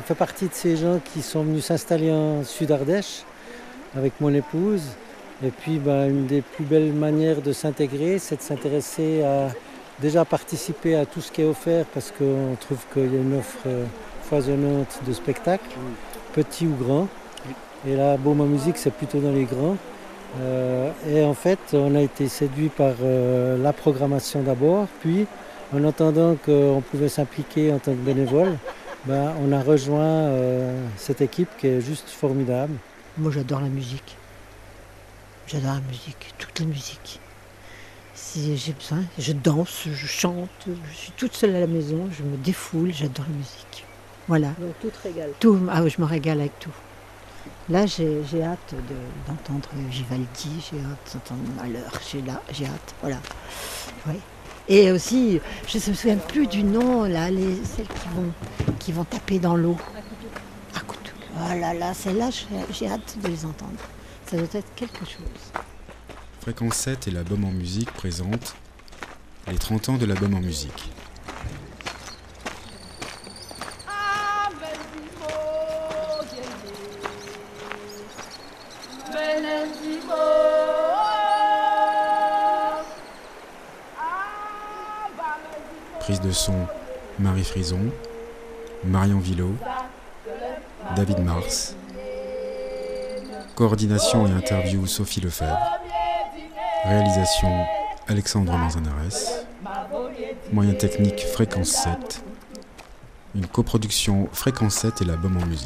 on fait partie de ces gens qui sont venus s'installer en Sud-Ardèche avec mon épouse. Et puis une des plus belles manières de s'intégrer, c'est de s'intéresser à déjà participer à tout ce qui est offert parce qu'on trouve qu'il y a une offre foisonnante de spectacles, petits ou grands. Et là, Baume en musique, c'est plutôt dans les grands. Et en fait, on a été séduit par la programmation d'abord, puis en entendant qu'on pouvait s'impliquer en tant que bénévole, on a rejoint cette équipe qui est juste formidable. Moi, j'adore la musique. J'adore la musique, toute la musique. Si j'ai besoin, je danse, je chante, je suis toute seule à la maison, je me défoule, j'adore la musique. Voilà. Donc tout te régale. Tout, je me régale avec tout. Là, j'ai hâte d'entendre Vivaldi, j'ai hâte d'entendre Mahler, j'ai hâte, voilà. Ouais. Et aussi, je ne me souviens plus du nom, là, celles qui vont taper dans l'eau. Oh là là, celles-là, j'ai hâte de les entendre. Ça doit être quelque chose. Fréquence 7 et la Baume en musique présentent les 30 ans de la Baume en musique. Prise de son, Marie Frison, Marion Villot, David Mars. Coordination et interview, Sophie Lefebvre. Réalisation, Alexandre Manzanares. Moyens techniques, Fréquence 7. Une coproduction Fréquence 7 et la Baume en musique.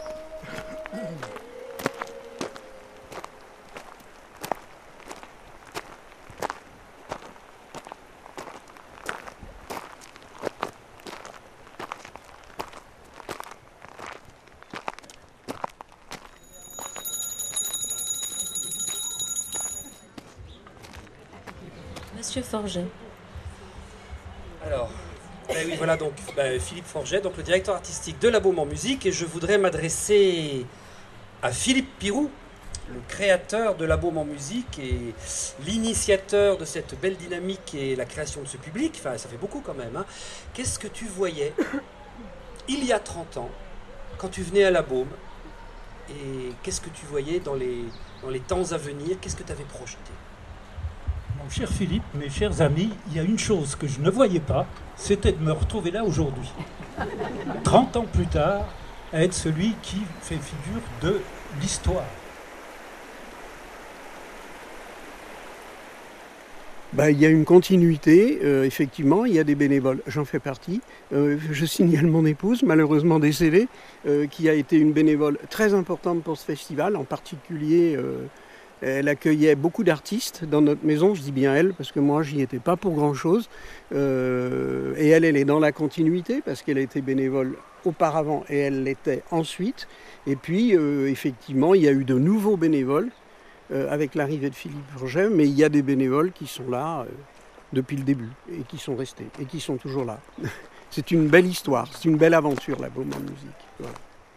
Monsieur Forget. Alors, oui, voilà donc Philippe Forget, donc le directeur artistique de la Baume en musique, et je voudrais m'adresser à Philippe Pirou, le créateur de la Baume en musique et l'initiateur de cette belle dynamique et la création de ce public. Enfin, ça fait beaucoup quand même. Hein. Qu'est-ce que tu voyais il y a 30 ans quand tu venais à la Baume, et qu'est-ce que tu voyais dans les temps à venir? Qu'est-ce que tu avais projeté? Mon cher Philippe, mes chers amis, il y a une chose que je ne voyais pas, c'était de me retrouver là aujourd'hui. 30 ans plus tard, à être celui qui fait figure de l'histoire. Il y a une continuité, effectivement, il y a des bénévoles, j'en fais partie. Je signale mon épouse, malheureusement décédée, qui a été une bénévole très importante pour ce festival, en particulier... Elle accueillait beaucoup d'artistes dans notre maison, je dis bien elle, parce que moi, j'y étais pas pour grand-chose. Et elle est dans la continuité, parce qu'elle a été bénévole auparavant et elle l'était ensuite. Et puis, effectivement, il y a eu de nouveaux bénévoles avec l'arrivée de Philippe Forget, mais il y a des bénévoles qui sont là depuis le début et qui sont restés et qui sont toujours là. C'est une belle histoire, c'est une belle aventure, la Baume en musique. Voilà.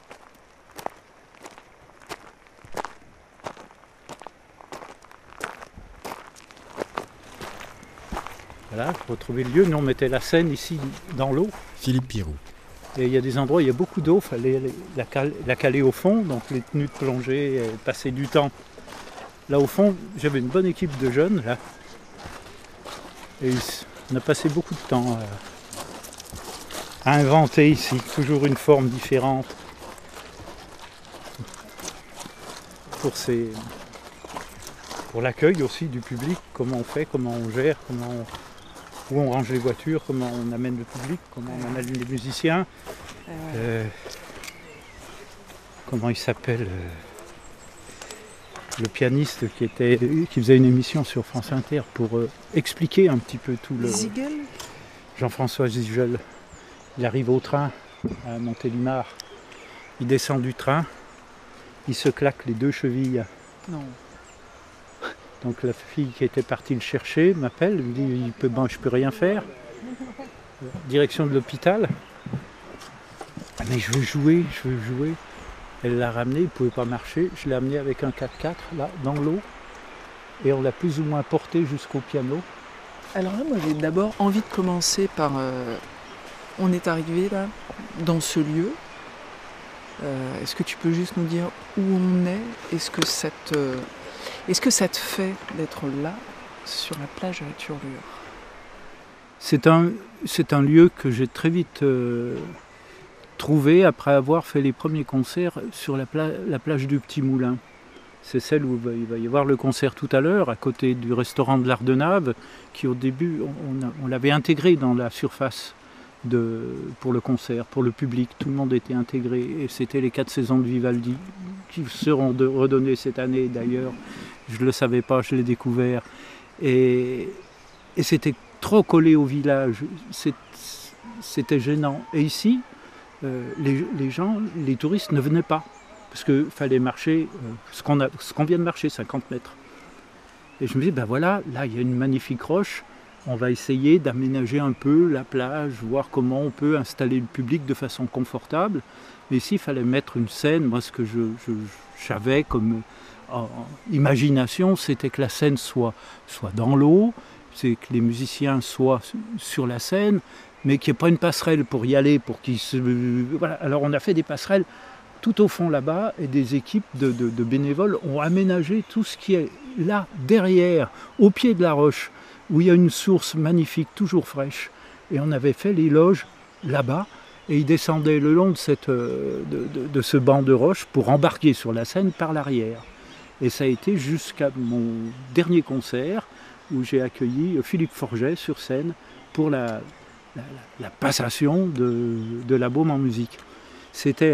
Voilà, pour retrouver le lieu, nous on mettait la scène ici dans l'eau. Philippe Pirou. Et il y a des endroits où il y a beaucoup d'eau, il fallait la caler au fond, donc les tenues de plongée, passer du temps. Là au fond, j'avais une bonne équipe de jeunes là. Et on a passé beaucoup de temps à inventer ici, toujours une forme différente. Pour l'accueil aussi du public, comment on fait, comment on gère, où on range les voitures, comment on amène le public, comment on amène les musiciens, comment il s'appelle le pianiste qui faisait une émission sur France Inter pour expliquer un petit peu tout le... Ziegel. Jean-François Ziegel. Il arrive au train à Montélimar, il descend du train, il se claque les 2 chevilles. Non. Donc la fille qui était partie le chercher m'appelle, me dit je peux rien faire. Direction de l'hôpital. Ah, mais je veux jouer. Elle l'a ramené, il ne pouvait pas marcher. Je l'ai amené avec un 4x4 là, dans l'eau. Et on l'a plus ou moins porté jusqu'au piano. Alors là, moi j'ai d'abord envie de commencer par... on est arrivé là, dans ce lieu. Est-ce que tu peux juste nous dire où on est? Est-ce que ça te fait d'être là, sur la plage à la Turlure? C'est un lieu que j'ai très vite trouvé après avoir fait les premiers concerts sur la plage du Petit Moulin. C'est celle où il va y avoir le concert tout à l'heure, à côté du restaurant de l'Ardenave, qui au début, on l'avait intégré dans la surface pour le concert, pour le public. Tout le monde était intégré. Et c'était les 4 saisons de Vivaldi, qui seront redonnées cette année d'ailleurs. Je ne le savais pas, je l'ai découvert. Et c'était trop collé au village. C'était gênant. Et ici, les touristes ne venaient pas. Parce qu'il fallait marcher ce qu'on vient de marcher, 50 mètres. Et je me dis, ben voilà, là il y a une magnifique roche, on va essayer d'aménager un peu la plage, voir comment on peut installer le public de façon confortable. Mais ici, il fallait mettre une scène. Moi, ce que j'avais comme imagination, c'était que la scène soit dans l'eau, c'est que les musiciens soient sur la scène, mais qu'il n'y ait pas une passerelle pour y aller, pour qu'ils se... Voilà. Alors on a fait des passerelles tout au fond là-bas, et des équipes de bénévoles ont aménagé tout ce qui est là, derrière, au pied de la roche, où il y a une source magnifique, toujours fraîche. Et on avait fait les loges là-bas, et ils descendaient le long de ce banc de roche pour embarquer sur la scène par l'arrière. Et ça a été jusqu'à mon dernier concert, où j'ai accueilli Philippe Forget sur scène pour la passation de la Baume en musique. C'était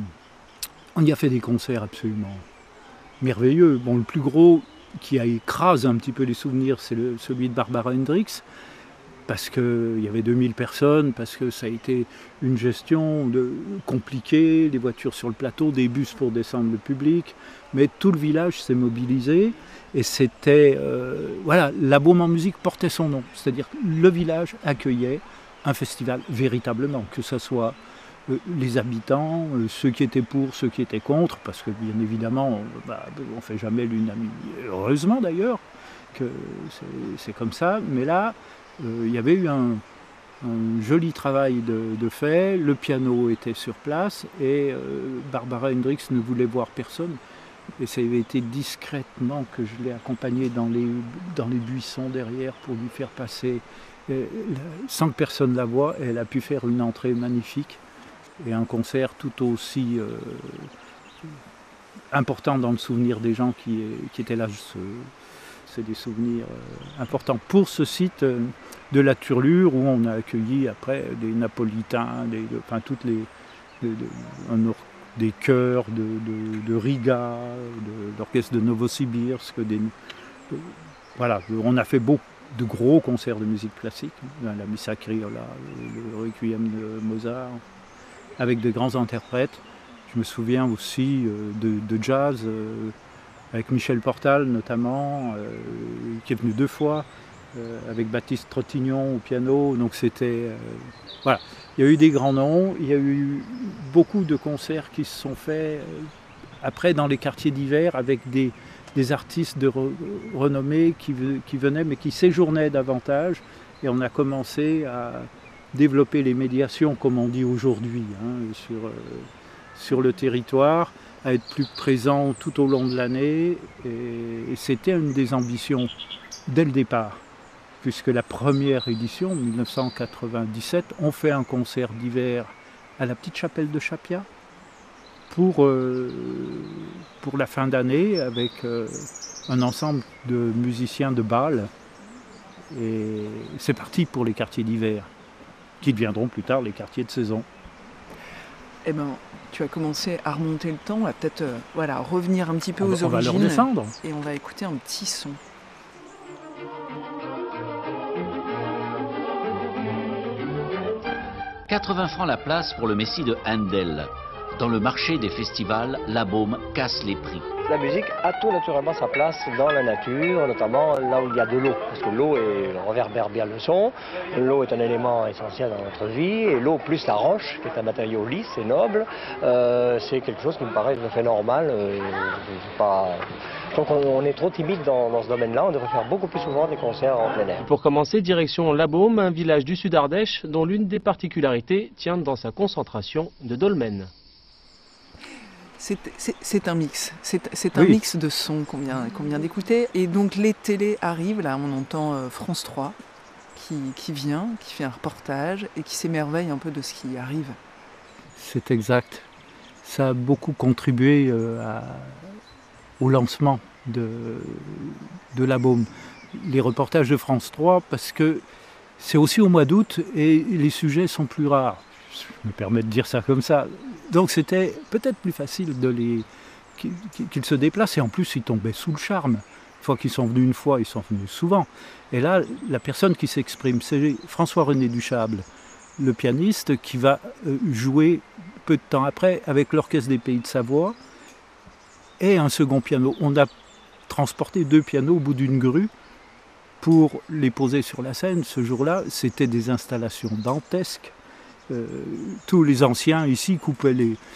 on y a fait des concerts absolument merveilleux. Bon, le plus gros qui a écrasé un petit peu les souvenirs, c'est celui de Barbara Hendricks, parce qu'il y avait 2000 personnes, parce que ça a été une gestion compliquée, des voitures sur le plateau, des bus pour descendre le public, mais tout le village s'est mobilisé, et c'était... voilà, la Baume en musique portait son nom, c'est-à-dire que le village accueillait un festival véritablement, que ce soit les habitants, ceux qui étaient pour, ceux qui étaient contre, parce que bien évidemment, on ne fait jamais l'unanimité, heureusement d'ailleurs, que c'est comme ça, mais là, il y avait eu un joli travail de fait, le piano était sur place, et Barbara Hendricks ne voulait voir personne, et ça avait été discrètement que je l'ai accompagnée dans les buissons derrière pour lui faire passer, sans que personne la voie, elle a pu faire une entrée magnifique, et un concert tout aussi important dans le souvenir des gens qui étaient là. C'est des souvenirs importants pour ce site de la Turlure, où on a accueilli après des Napolitains, des chœurs de Riga, de l'orchestre de Novosibirsk. Voilà, on a fait beaucoup de gros concerts de musique classique, la Missa Criolla, le Requiem de Mozart, avec de grands interprètes. Je me souviens aussi de jazz, avec Michel Portal notamment, qui est venu 2 fois, avec Baptiste Trottignon au piano. Donc c'était... voilà. Il y a eu des grands noms, il y a eu beaucoup de concerts qui se sont faits après dans les quartiers d'hiver, avec des artistes de renommée qui venaient, mais qui séjournaient davantage. Et on a commencé à développer les médiations, comme on dit aujourd'hui, sur le territoire, à être plus présent tout au long de l'année. Et c'était une des ambitions dès le départ, puisque la première édition, 1997, on fait un concert d'hiver à la petite chapelle de Chapia pour la fin d'année, avec un ensemble de musiciens de Bâle. Et c'est parti pour les quartiers d'hiver, qui deviendront plus tard les quartiers de saison. Eh ben, tu as commencé à remonter le temps, on va peut-être revenir un petit peu aux origines. On va leur descendre. Et on va écouter un petit son. « 80 francs la place pour le Messie de Handel. Dans le marché des festivals, la Baume casse les prix. La musique a tout naturellement sa place dans la nature, notamment là où il y a de l'eau, parce que l'eau réverbère bien le son. L'eau est un élément essentiel dans notre vie, et l'eau plus la roche, qui est un matériau lisse et noble, c'est quelque chose qui me paraît tout à fait normal. Donc on est trop timide dans ce domaine-là, on devrait faire beaucoup plus souvent des concerts en plein air. Pour commencer, direction La Baume, un village du Sud Ardèche dont l'une des particularités tient dans sa concentration de dolmens. C'est un mix. C'est un mix de sons qu'on vient d'écouter. Et donc les télés arrivent, là on entend France 3 qui vient, qui fait un reportage et qui s'émerveille un peu de ce qui arrive. C'est exact. Ça a beaucoup contribué au lancement de la Baume. Les reportages de France 3, parce que c'est aussi au mois d'août et les sujets sont plus rares. Je me permets de dire ça comme ça. Donc c'était peut-être plus facile qu'ils se déplacent, et en plus ils tombaient sous le charme. Une fois qu'ils sont venus une fois, ils sont venus souvent. Et là, la personne qui s'exprime, c'est François-René Duchâble, le pianiste, qui va jouer peu de temps après avec l'Orchestre des Pays de Savoie et un second piano. On a transporté 2 pianos au bout d'une grue pour les poser sur la scène. Ce jour-là, c'était des installations dantesques. Tous les anciens ici coupaient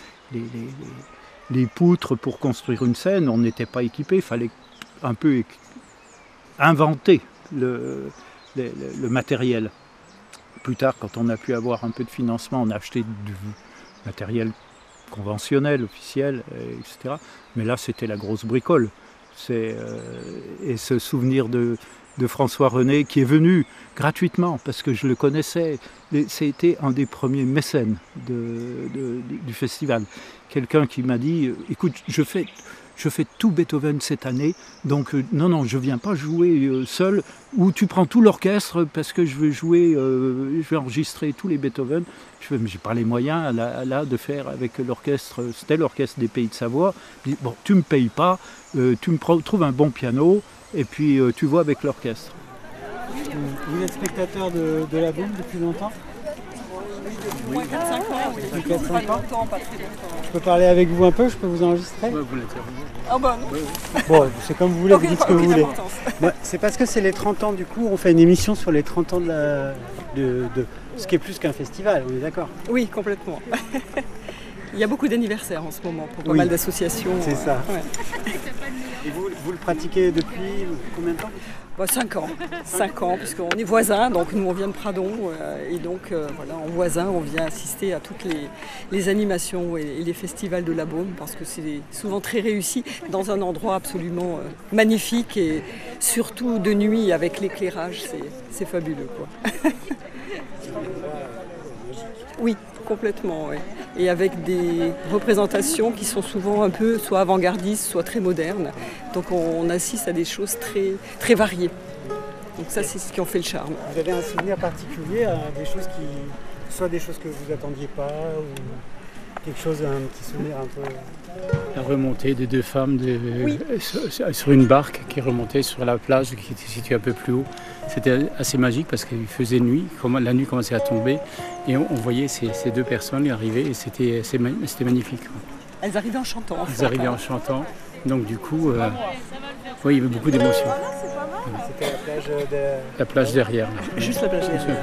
les poutres pour construire une scène. On n'était pas équipés, il fallait un peu inventer le matériel. Plus tard, quand on a pu avoir un peu de financement, on a acheté du matériel conventionnel, officiel, etc. Mais là, c'était la grosse bricole. Et ce souvenir de François René, qui est venu gratuitement, parce que je le connaissais, c'était un des premiers mécènes du festival. Quelqu'un qui m'a dit, écoute, je fais tout Beethoven cette année, donc non, je ne viens pas jouer seul, ou tu prends tout l'orchestre parce que je vais enregistrer tous les Beethoven. Mais j'ai pas les moyens là de faire avec l'orchestre, c'était l'Orchestre des Pays de Savoie. Bon, tu me payes pas, tu me trouves un bon piano, et puis tu vois avec l'orchestre. Vous êtes spectateur de la Baume depuis longtemps? Moins 4-5 ans, oui. Depuis 4-5 ans. Pas très longtemps. Je peux parler avec vous un peu? Je peux vous enregistrer? Ouais, vous l'interviewez. Ah bah non. Bon, c'est comme vous voulez, vous dites ce que vous voulez. C'est parce que c'est les 30 ans, du coup, on fait une émission sur les 30 ans de ce qui est plus qu'un festival, on est d'accord? Oui, complètement. Il y a beaucoup d'anniversaires en ce moment pour pas mal d'associations. C'est ça. Ouais. Et vous le pratiquez depuis combien de temps? 5 ans. 5 ans, puisqu'on est voisins, donc nous on vient de Pradon, et donc voilà, en voisin, on vient assister à toutes les animations et les festivals de la Baume, parce que c'est souvent très réussi, dans un endroit absolument magnifique, et surtout de nuit avec l'éclairage, c'est fabuleux, quoi. Oui, complètement, oui. Et avec des représentations qui sont souvent un peu soit avant-gardistes, soit très modernes. Donc on assiste à des choses très, très variées. Donc ça, c'est ce qui en fait le charme. Vous avez un souvenir particulier à des choses soit des choses que vous attendiez pas, ou quelque chose, un petit souvenir un peu... La remontée des 2 femmes sur une barque qui remontait sur la plage qui était située un peu plus haut. C'était assez magique parce qu'il faisait nuit, la nuit commençait à tomber et on voyait ces 2 personnes arriver et c'était magnifique. Elles arrivaient en chantant. Elles arrivaient en chantant, donc du coup, il y avait beaucoup d'émotions. C'était la plage La plage derrière. Juste la plage derrière.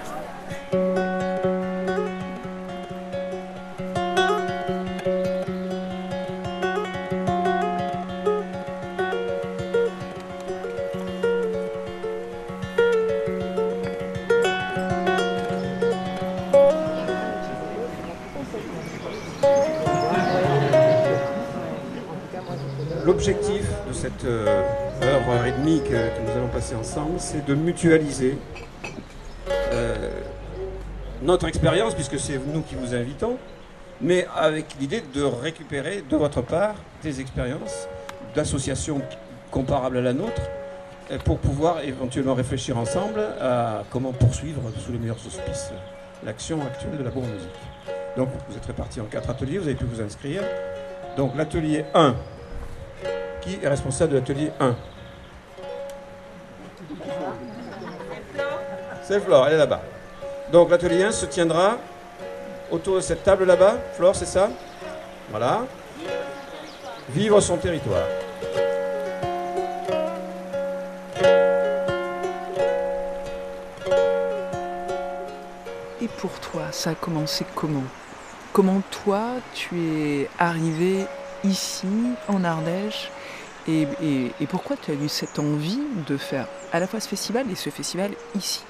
L'objectif de cette heure et demie que nous allons passer ensemble, c'est de mutualiser notre expérience, puisque c'est nous qui vous invitons, mais avec l'idée de récupérer de votre part des expériences d'associations comparables à la nôtre, pour pouvoir éventuellement réfléchir ensemble à comment poursuivre sous les meilleurs auspices l'action actuelle de la Baume Musique. Donc vous êtes répartis en 4 ateliers, vous avez pu vous inscrire. Donc l'atelier 1, qui est responsable de l'atelier 1? C'est Flore, elle est là-bas. Donc l'atelier 1 se tiendra autour de cette table là-bas. Flore, c'est ça? Voilà. Vivre son territoire. Et pour toi, ça a commencé comment? Comment toi, tu es arrivé ici, en Ardèche, et pourquoi tu as eu cette envie de faire à la fois ce festival et ce festival ici?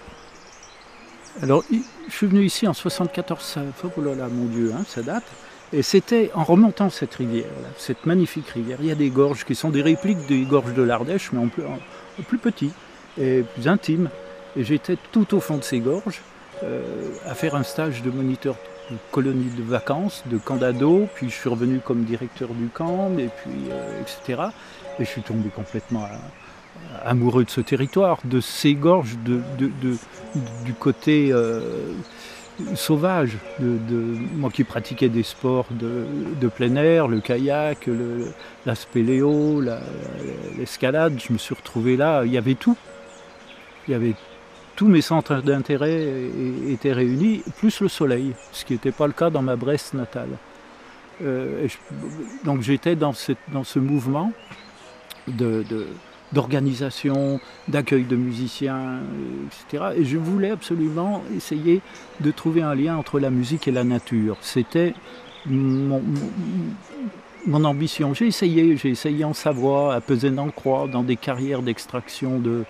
Alors, je suis venu ici en 74, oh là là, mon Dieu, ça date. Et c'était en remontant cette rivière, cette magnifique rivière, il y a des gorges qui sont des répliques des gorges de l'Ardèche, mais en plus petit et plus intime. Et j'étais tout au fond de ces gorges à faire un stage de moniteur de colonie de vacances, de camp d'ado, puis je suis revenu comme directeur du camp, et puis etc. Et je suis tombé complètement amoureux de ce territoire, de ces gorges, du côté sauvage, moi qui pratiquais des sports de plein air, le kayak, la spéléo, l'escalade, je me suis retrouvé là, il y avait tout. Il y avait tous mes centres d'intérêt étaient réunis, plus le soleil, ce qui n'était pas le cas dans ma Bresse natale. Donc j'étais dans ce mouvement d'organisation, d'accueil de musiciens, etc. Et je voulais absolument essayer de trouver un lien entre la musique et la nature. C'était mon ambition. J'ai essayé en Savoie, à Pesé-en-Croix, dans des carrières d'extraction de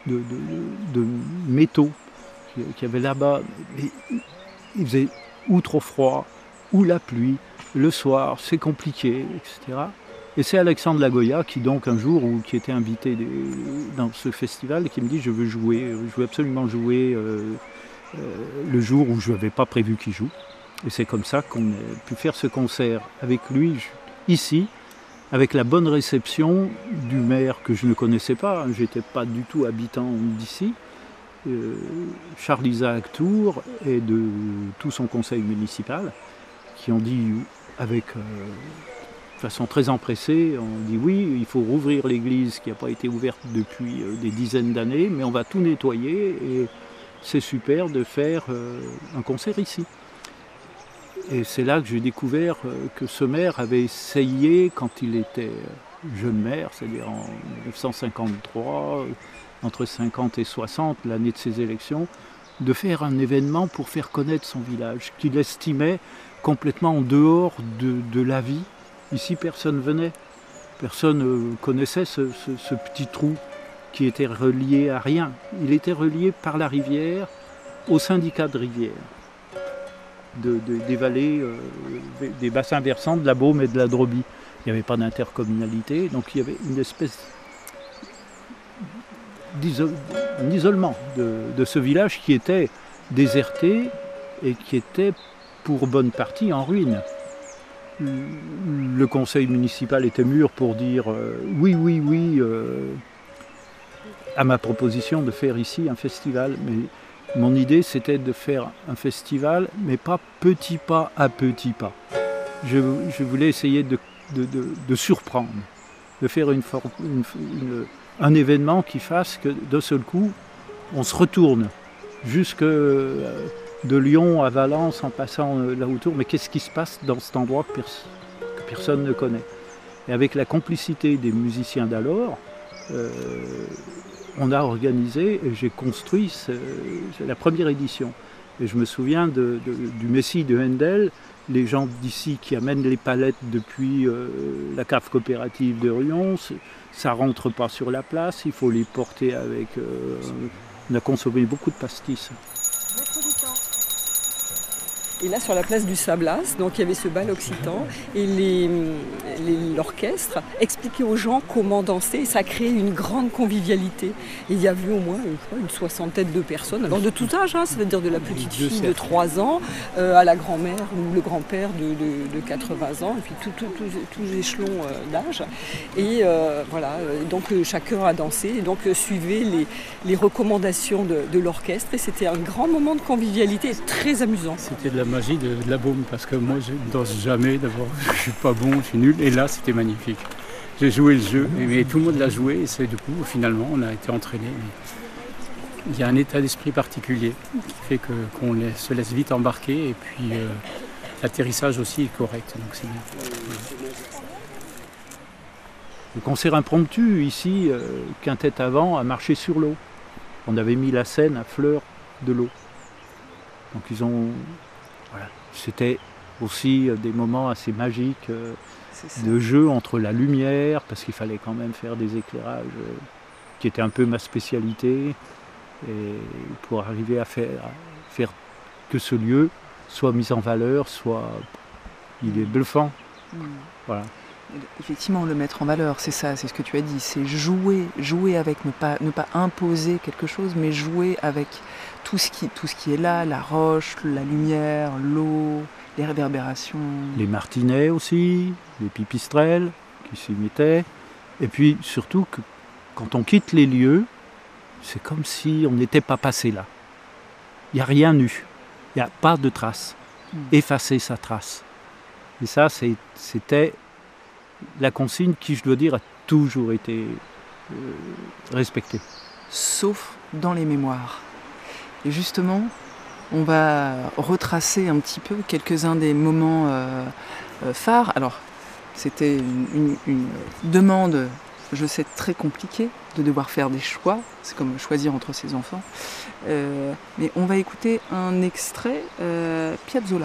métaux qu'il y avait là-bas. Il faisait ou trop froid, ou la pluie, le soir, c'est compliqué, etc. Et c'est Alexandre Lagoya qui donc un jour, qui était invité dans ce festival, qui me dit je veux absolument jouer le jour où je n'avais pas prévu qu'il joue. Et c'est comme ça qu'on a pu faire ce concert avec lui ici, avec la bonne réception du maire que je ne connaissais pas, je n'étais pas du tout habitant d'ici, Charles-Isaac Tour et de tout son conseil municipal, qui ont dit avec de façon très empressée, on dit oui, il faut rouvrir l'église qui n'a pas été ouverte depuis des dizaines d'années, mais on va tout nettoyer et c'est super de faire un concert ici. Et c'est là que j'ai découvert que ce maire avait essayé, quand il était jeune maire, c'est-à-dire en 1953, entre 50 et 60, l'année de ses élections, de faire un événement pour faire connaître son village, qu'il estimait complètement en dehors de la vie. Ici, personne venait, personne connaissait ce petit trou qui était relié à rien. Il était relié par la rivière au syndicat de rivière. Des vallées, des bassins versants de la Baume et de la Drobie. Il n'y avait pas d'intercommunalité, donc il y avait une espèce d'isolement de ce village qui était déserté et qui était pour bonne partie en ruine. Le conseil municipal était mûr pour dire oui à ma proposition de faire ici un festival, mais mon idée, c'était de faire un festival, mais pas petit pas à petit pas. Je voulais essayer de surprendre, de faire un événement qui fasse que, d'un seul coup, on se retourne jusque de Lyon à Valence en passant là autour. Mais qu'est-ce qui se passe dans cet endroit que personne ne connaît? Et avec la complicité des musiciens d'alors, on a organisé et j'ai construit c'est la première édition. Et je me souviens du Messie de Handel, les gens d'ici qui amènent les palettes depuis la cave coopérative de Rion, ça ne rentre pas sur la place, il faut les porter avec... on a consommé beaucoup de pastis. Et là, sur la place du Sablas, donc il y avait ce bal occitan et l'orchestre expliquait aux gens comment danser et ça a créé une grande convivialité. Et il y avait au moins une soixantaine de personnes, alors de tout âge, hein, c'est-à-dire de la petite fille de 3 ans à la grand-mère ou le grand-père de 80 ans, et puis tous les échelons d'âge. Et voilà, donc chacun a dansé et donc suivait les recommandations de l'orchestre et c'était un grand moment de convivialité très amusant. C'était de la magie de la Baume parce que moi je ne danse jamais, d'abord je suis pas bon, je suis nul et là c'était magnifique. J'ai joué le jeu et tout le monde l'a joué et c'est du coup finalement on a été entraînés. Il y a un état d'esprit particulier qui fait qu'on se laisse vite embarquer et puis l'atterrissage aussi est correct. Donc c'est bien. Le concert impromptu ici, quintette avant, a marché sur l'eau. On avait mis la scène à fleur de l'eau. Donc ils ont... Voilà. C'était aussi des moments assez magiques de jeu entre la lumière, parce qu'il fallait quand même faire des éclairages qui étaient un peu ma spécialité, et pour arriver à faire que ce lieu soit mis en valeur, soit il est bluffant. Voilà. Effectivement, le mettre en valeur, c'est ça, c'est ce que tu as dit, c'est jouer avec, ne pas imposer quelque chose, mais jouer avec tout ce qui est là, la roche, la lumière, l'eau, les réverbérations. Les martinets aussi, les pipistrelles qui s'y mettaient. Et puis surtout que quand on quitte les lieux, c'est comme si on n'était pas passé là. Il n'y a rien eu, il n'y a pas de trace. Effacer sa trace. Et ça, c'était la consigne qui, je dois dire, a toujours été respectée. Sauf dans les mémoires. Et justement, on va retracer un petit peu quelques-uns des moments phares. Alors, c'était une demande, je sais, très compliquée, de devoir faire des choix. C'est comme choisir entre ses enfants. Mais on va écouter un extrait, Piazzolla.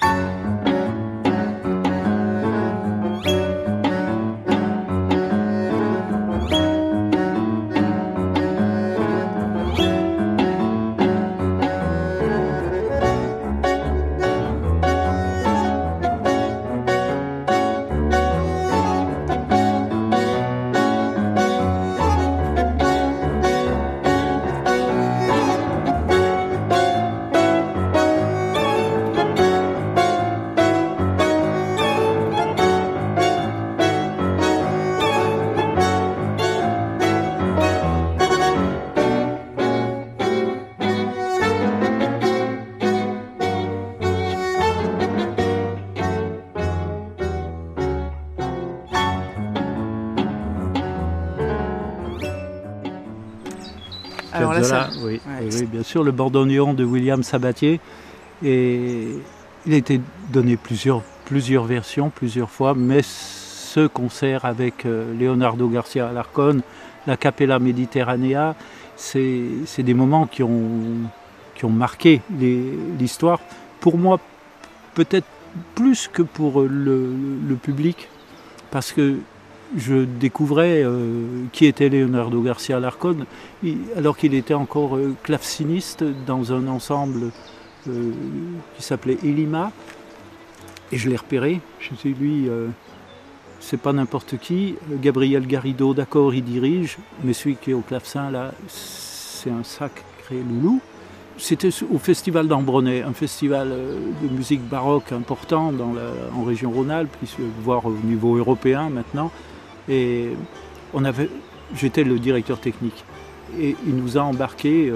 Alors là, ça, oui, bien sûr, le Bandoneon de William Sabatier. Et il a été donné plusieurs versions, plusieurs fois, mais ce concert avec Leonardo Garcia Alarcón, la Capella Mediterranea, c'est des moments qui ont marqué l'histoire. Pour moi, peut-être plus que pour le public, parce que je découvrais qui était Leonardo Garcia Alarcón, alors qu'il était encore claveciniste dans un ensemble qui s'appelait Elima. Et je l'ai repéré. Je me suis dit, lui, c'est pas n'importe qui. Gabriel Garrido, d'accord, il dirige, mais celui qui est au clavecin, là, c'est un sacré loulou. C'était au Festival d'Ambronay, un festival de musique baroque important en région Rhône-Alpes, voire au niveau européen maintenant. Et j'étais le directeur technique. Et il nous a embarqué,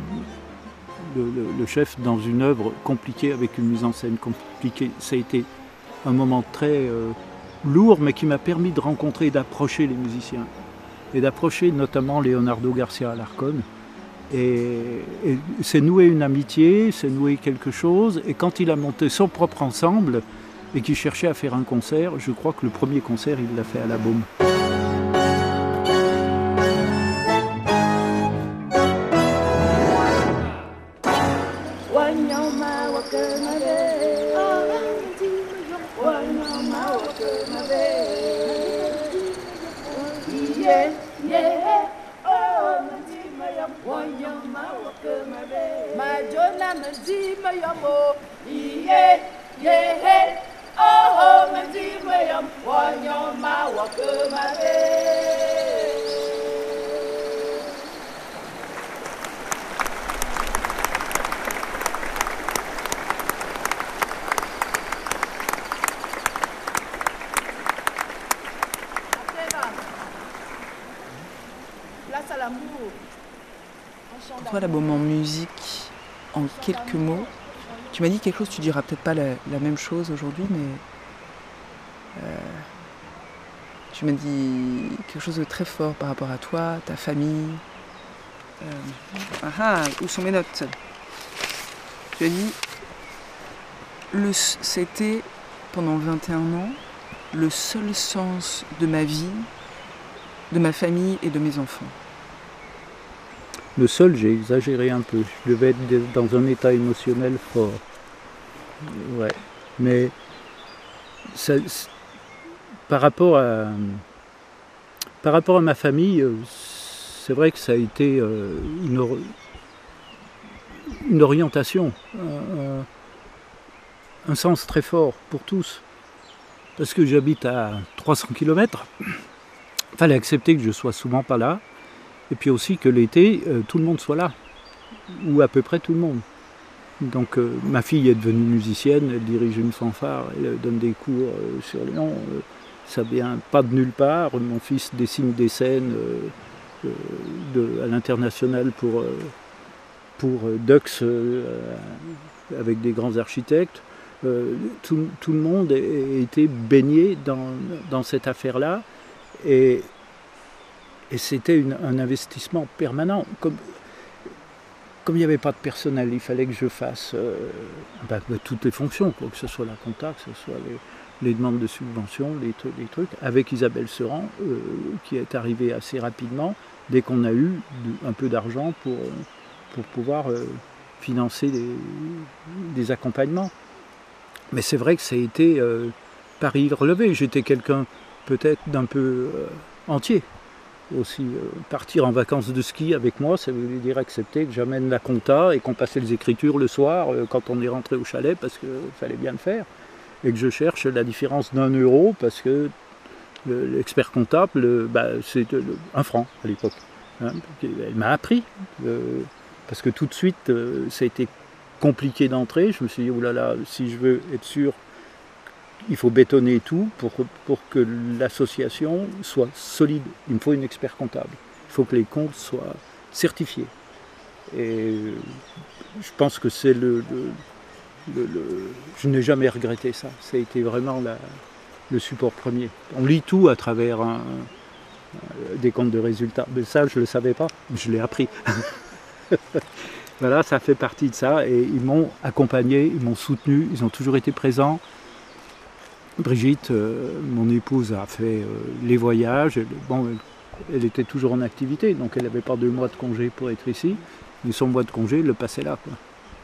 le chef, dans une œuvre compliquée, avec une mise en scène compliquée. Ça a été un moment très lourd, mais qui m'a permis de rencontrer et d'approcher les musiciens. Et d'approcher notamment Leonardo Garcia Alarcón. Et c'est noué une amitié, c'est noué quelque chose. Et quand il a monté son propre ensemble, et qu'il cherchait à faire un concert, je crois que le premier concert, il l'a fait à la Baume. Toi, la Baume en musique, en quelques mots, tu m'as dit quelque chose, tu diras peut-être pas la même chose aujourd'hui, mais tu m'as dit quelque chose de très fort par rapport à toi, ta famille. Où sont mes notes? Tu as dit, c'était pendant 21 ans le seul sens de ma vie, de ma famille et de mes enfants. Le seul, j'ai exagéré un peu. Je devais être dans un état émotionnel fort. Ouais. Mais ça, par rapport à ma famille, c'est vrai que ça a été une orientation, un sens très fort pour tous. parce que j'habite à 300 km. Il fallait accepter que je sois souvent pas là. Et puis aussi que l'été, tout le monde soit là. Ou à peu près tout le monde. Donc ma fille est devenue musicienne, elle dirige une fanfare, elle donne des cours sur Lyon. Ça vient pas de nulle part. Mon fils dessine des scènes à l'international pour Dux avec des grands architectes. Tout le monde a été baigné dans cette affaire-là et c'était un investissement permanent. Comme il n'y avait pas de personnel, il fallait que je fasse toutes les fonctions, quoi, que ce soit la compta, que ce soit les demandes de subventions, les trucs, avec Isabelle Seran, qui est arrivée assez rapidement, dès qu'on a eu un peu d'argent pour pouvoir financer des accompagnements. Mais c'est vrai que ça a été pari relevé. J'étais quelqu'un peut-être d'un peu entier. Aussi, partir en vacances de ski avec moi, ça veut dire accepter que j'amène la compta et qu'on passait les écritures le soir quand on est rentré au chalet parce qu'il fallait bien le faire. Et que je cherche la différence d'1 euro parce que l'expert comptable, c'était 1 franc à l'époque. Hein. Elle m'a appris, parce que tout de suite, ça a été compliqué d'entrer. Je me suis dit, oulala, si je veux être sûr, il faut bétonner tout pour que l'association soit solide. Il me faut une expert comptable. Il faut que les comptes soient certifiés. Et je pense que c'est je n'ai jamais regretté ça. Ça a été vraiment le support premier. On lit tout à travers des comptes de résultats. Mais ça, je ne le savais pas. Je l'ai appris. Voilà, ça fait partie de ça. Et ils m'ont accompagné, ils m'ont soutenu, ils ont toujours été présents. Brigitte, mon épouse, a fait les voyages. Elle était toujours en activité, donc elle n'avait pas 2 mois de congé pour être ici. Mais son mois de congé, elle le passait là, quoi.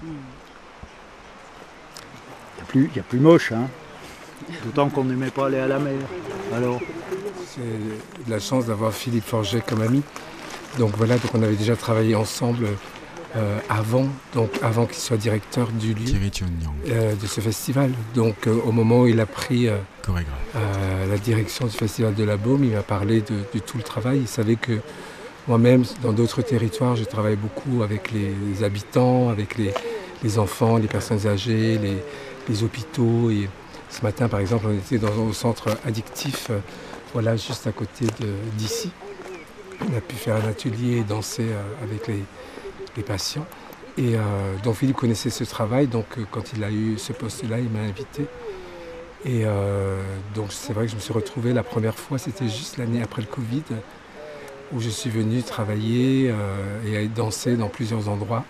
Il y a plus moche, hein. D'autant qu'on n'aimait pas aller à la mer. Alors, c'est de la chance d'avoir Philippe Forget comme ami. Donc voilà, on avait déjà travaillé ensemble avant qu'il soit directeur du lieu de ce festival. Donc au moment où il a pris la direction du festival de la Baume, il m'a parlé de tout le travail. Il savait que moi-même, dans d'autres territoires, je travaille beaucoup avec les habitants, avec les enfants, les personnes âgées, les hôpitaux. Et ce matin, par exemple, on était au centre addictif, voilà, juste à côté d'ici. On a pu faire un atelier et danser avec les patients. Et donc Philippe connaissait ce travail, donc quand il a eu ce poste-là, il m'a invité. Et donc c'est vrai que je me suis retrouvé la première fois, c'était juste l'année après le Covid, où je suis venu travailler et danser dans plusieurs endroits.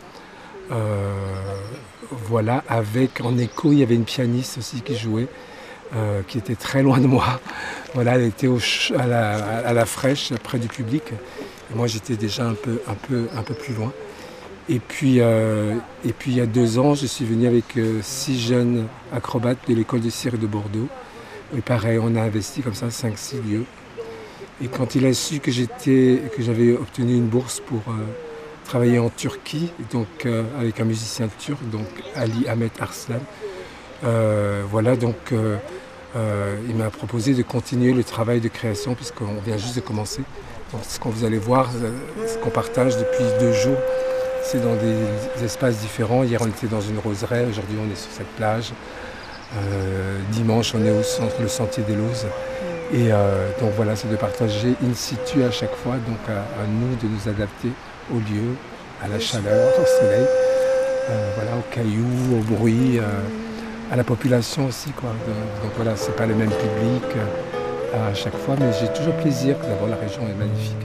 Voilà, en écho, il y avait une pianiste aussi qui jouait, qui était très loin de moi. Voilà, elle était à la fraîche, près du public. Et moi, j'étais déjà un peu plus loin. Et puis il y a 2 ans, je suis venu avec 6 jeunes acrobates de l'école de cirque de Bordeaux. Et pareil, on a investi comme ça 5-6 lieux. Et quand il a su que j'avais obtenu une bourse pour travailler en Turquie, donc avec un musicien turc, donc Ali Ahmet Arslan, voilà, donc il m'a proposé de continuer le travail de création puisqu'on vient juste de commencer. Donc ce que vous allez voir, ce qu'on partage depuis 2 jours, c'est dans des espaces différents. Hier on était dans une roseraie, aujourd'hui on est sur cette plage. Dimanche on est au centre, le Sentier des Lauzes. Et donc voilà, c'est de partager in situ à chaque fois, donc à nous de nous adapter au lieu, à la chaleur, au soleil, voilà, aux cailloux, au bruit, à la population aussi, quoi. Donc voilà, c'est pas le même public à chaque fois, mais j'ai toujours plaisir. D'abord, la région est magnifique.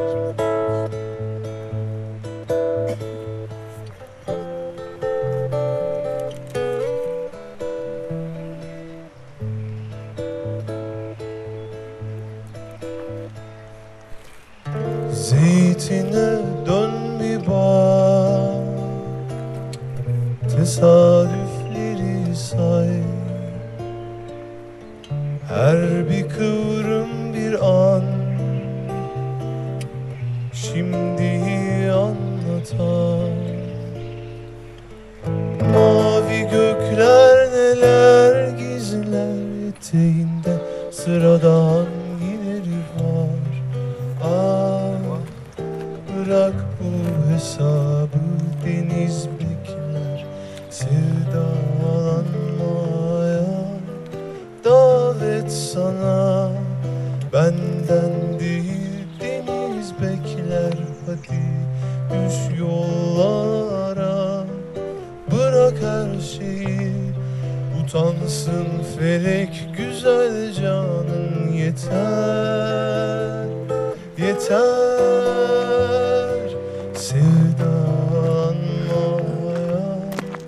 Zeytine dön bir bak, tesadüfleri say. Her bir kıvrım bir an, şimdiyi anlatan. Mavi gökler neler gizler eteğinde. Sırada hangileri var? Ah, bırak bu hesabı, deniz bekler sevdalanmaya. Davet sana benden değil, deniz bekler. Hadi düş yollara, bırak her şeyi, utansın felek, güzel canın yeter, yeter. Sevdalanmaya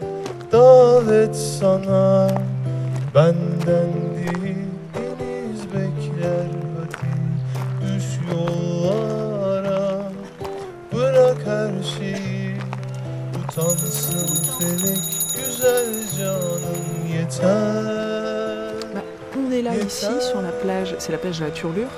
davet sana benden değil, deniz bekler. Hadi düş yollara, bırak her şeyi, utansın felek, güzel canım yeter. On est là ici sur la plage, c'est la plage de la Turlure,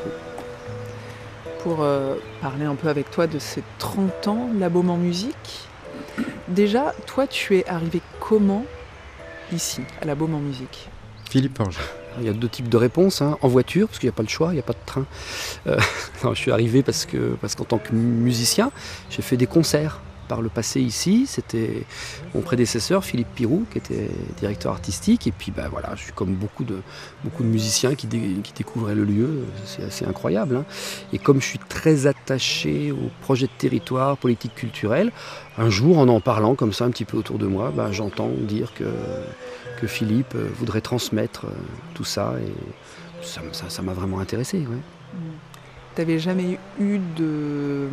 pour parler un peu avec toi de ces 30 ans, La Baume en musique. Déjà, toi tu es arrivé comment ici, à La Baume en musique? Philippe Forget. Il y a deux types de réponses, hein. En voiture, parce qu'il n'y a pas le choix, il n'y a pas de train. Non, je suis arrivé parce qu'en tant que musicien, j'ai fait des concerts par le passé ici. C'était mon prédécesseur, Philippe Pirou, qui était directeur artistique. Et puis voilà, je suis comme beaucoup de musiciens qui découvraient le lieu. C'est assez incroyable, hein. Et comme je suis très attaché au projet de territoire, politique culturelle, un jour, en parlant comme ça un petit peu autour de moi, j'entends dire que Philippe voudrait transmettre tout ça. Et ça m'a vraiment intéressé. Ouais. T'avais jamais eu il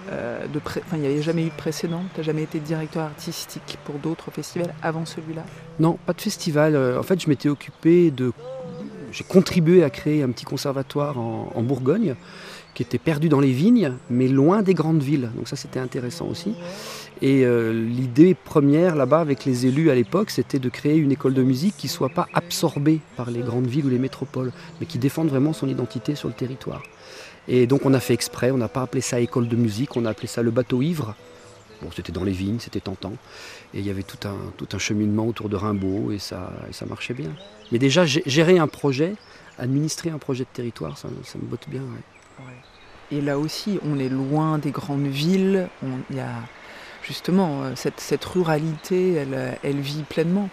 n'y avait jamais eu de précédent? T'as jamais été directeur artistique pour d'autres festivals avant celui-là? Non, pas de festival. En fait, je m'étais occupé j'ai contribué à créer un petit conservatoire en Bourgogne, qui était perdu dans les vignes, mais loin des grandes villes. Donc ça, c'était intéressant aussi. Et l'idée première, là-bas, avec les élus à l'époque, c'était de créer une école de musique qui ne soit pas absorbée par les grandes villes ou les métropoles, mais qui défende vraiment son identité sur le territoire. Et donc on a fait exprès, on n'a pas appelé ça école de musique, on a appelé ça le bateau ivre. Bon, c'était dans les vignes, c'était tentant. Et il y avait tout un cheminement autour de Rimbaud, et ça marchait bien. Mais déjà, gérer un projet, administrer un projet de territoire, ça me botte bien. Ouais. Ouais. Et là aussi, on est loin des grandes villes, il y a justement cette ruralité, elle vit pleinement.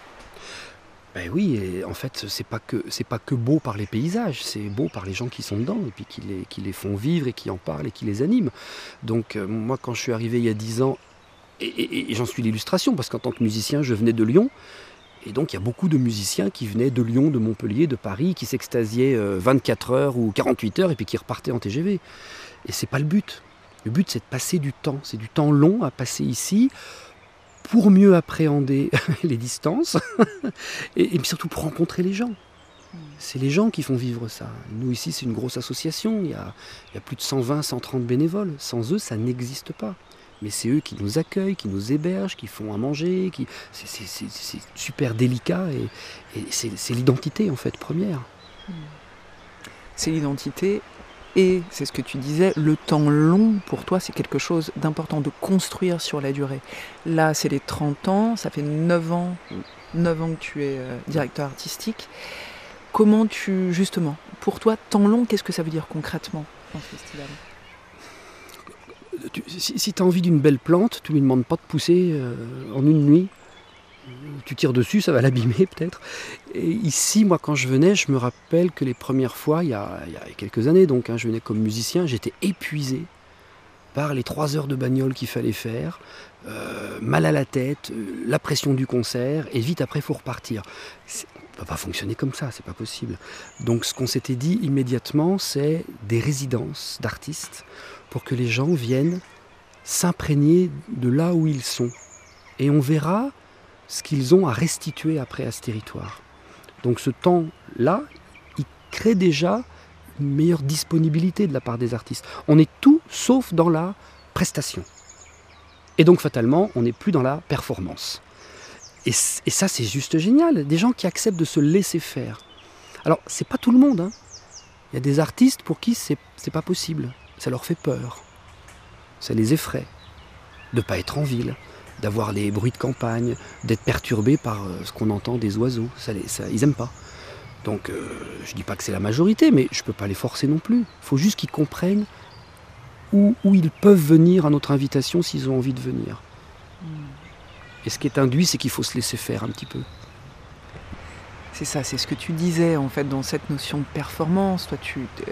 Ben oui, et en fait, c'est pas que beau par les paysages, c'est beau par les gens qui sont dedans, et puis qui les font vivre, et qui en parlent, et qui les animent. Donc moi, quand je suis arrivé il y a 10 ans, et j'en suis l'illustration, parce qu'en tant que musicien, je venais de Lyon, et donc il y a beaucoup de musiciens qui venaient de Lyon, de Montpellier, de Paris, qui s'extasiaient 24 heures ou 48 heures, et puis qui repartaient en TGV. Et c'est pas le but. Le but, c'est de passer du temps. C'est du temps long à passer ici, pour mieux appréhender les distances et puis surtout pour rencontrer les gens. C'est les gens qui font vivre ça. Nous ici, c'est une grosse association, il y a plus de 120, 130 bénévoles. Sans eux, ça n'existe pas. Mais c'est eux qui nous accueillent, qui nous hébergent, qui font à manger, c'est super délicat et c'est l'identité en fait première. C'est l'identité. Et c'est ce que tu disais, le temps long, pour toi, c'est quelque chose d'important de construire sur la durée. Là, c'est les 30 ans, ça fait 9 ans que tu es directeur artistique. Comment justement, pour toi, temps long, qu'est-ce que ça veut dire concrètement dans ce festival? Si tu as envie d'une belle plante, tu ne lui demandes pas de pousser en une nuit. Tu tires dessus, ça va l'abîmer peut-être. Et ici, moi, quand je venais, je me rappelle que les premières fois, il y a quelques années, donc, je venais comme musicien, j'étais épuisé par les 3 heures de bagnole qu'il fallait faire, mal à la tête, la pression du concert, et vite après, il faut repartir. Ça ne va pas fonctionner comme ça, c'est pas possible. Donc, ce qu'on s'était dit immédiatement, c'est des résidences d'artistes pour que les gens viennent s'imprégner de là où ils sont. Et on verra ce qu'ils ont à restituer après à ce territoire. Donc ce temps-là, il crée déjà une meilleure disponibilité de la part des artistes. On est tout sauf dans la prestation. Et donc fatalement, on n'est plus dans la performance. Et ça, c'est juste génial. Des gens qui acceptent de se laisser faire. Alors, c'est pas tout le monde, hein. Il y a des artistes pour qui c'est pas possible. Ça leur fait peur. Ça les effraie de ne pas être en ville, d'avoir les bruits de campagne, d'être perturbés par ce qu'on entend des oiseaux. Ils n'aiment pas. Donc je ne dis pas que c'est la majorité, mais je ne peux pas les forcer non plus. Il faut juste qu'ils comprennent où ils peuvent venir à notre invitation s'ils ont envie de venir. Et ce qui est induit, c'est qu'il faut se laisser faire un petit peu. C'est ça, c'est ce que tu disais en fait dans cette notion de performance. Toi,